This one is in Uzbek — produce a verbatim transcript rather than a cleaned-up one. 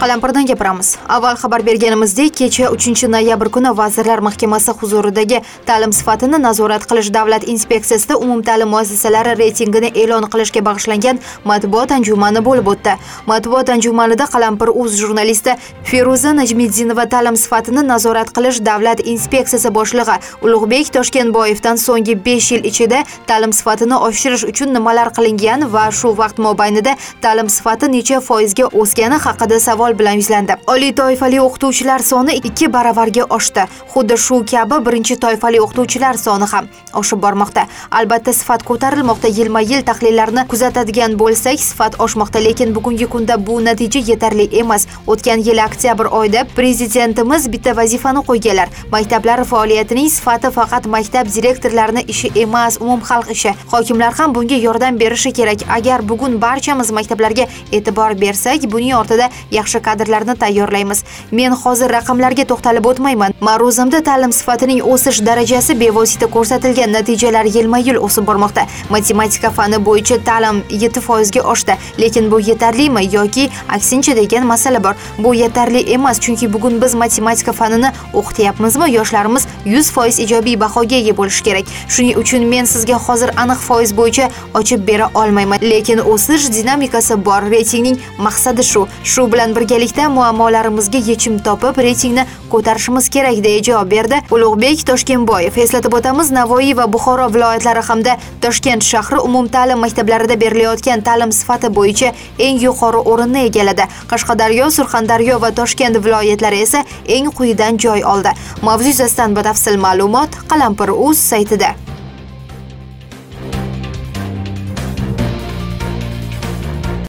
Qalampirdan gapiramiz. Avval xabar berganimizdek, kecha uchinchi noyabr kuni Vazirlar Mahkamasi huzuridagi ta'lim sifatini nazorat qilish davlat inspeksiyasida umumta'lim muassasalari reytingini e'lon qilishga bag'ishlangan matbuot anjumani bo'lib o'tdi. Matbuot anjumanida Qalampir.uz jurnalisti Feruza Najmiddinova ta'lim sifatini nazorat qilish davlat inspeksiyasi boshlig'i Ulug'bek Toshkentboyevdan so'nggi besh yil ichida ta'lim sifatini oshirish uchun nimalar qilingan va shu vaqt mobaynida ta'lim sifati necha foizga o'sgani haqida savol bilan yuzlandi. Oliy toifali o'qituvchilar soni ikki baravarga oshdi. Xuddi shu kabi birinchi toifali o'qituvchilar soni ham oshib bormoqda. Albatta sifat ko'tarilmoqda. Yilma-yil tahlillarni kuzatadigan bo'lsak, sifat oshmoqda, lekin bugungi kunda bu natija yetarli emas. O'tgan yil oktyabr oyida prezidentimiz bitta vazifani qo'yganlar. Maktablar faoliyatining sifati faqat maktab direktorlarining ishi emas, umumxalq ishi. Hokimlar ham bunga yordam berishi kerak. Agar bugun barchamiz maktablarga e'tibor bersak, buning ortida yaxshi kadrlarni tayyorlaymiz. Men hozir raqamlarga to'xtalib o'tmayman. Ma'ruzamda ta'lim sifatining o'sish darajasi bevosita ko'rsatilgan, natijalar yilma-yil o'sib bormoqda. Matematika fani bo'yicha ta'lim yetti foizga oshdi, lekin bu yetarlimi yoki aksincha degan masala bor. Bu yetarli emas, chunki bugun biz matematika fanini o'qityapmizmi? Yoshlarimiz yuz foiz ijobiy bahoga ega bo'lishi kerak. Shuning uchun men sizga hozir aniq foiz bo'yicha ochib bera olmayman, lekin o'sish dinamikasi bor. Reytingning maqsadi shu. Shu bilan birgalikda muammolarimizga yechim topib, reytingni ko'tarishimiz kerak deya javob berdi Ulug'bek Toshkentboyev. Eslatib o'tamiz, Navoiy va Buxoro viloyatlari hamda Toshkent shahri umumta'lim maktablarida berilayotgan ta'lim sifati bo'yicha eng yuqori o'rinni egalladi. Qashqadaryo, Surxondaryo va Toshkent viloyatlari esa eng quyidan joy oldi. Mavzu yuzasidan batafsil ma'lumot Qalampir.uz saytida.